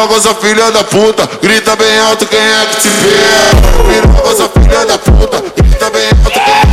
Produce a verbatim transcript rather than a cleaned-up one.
Pirogosa filha da puta, grita bem alto quem é que te pega. Pirogosa filha da puta, grita bem alto quem é que te pega.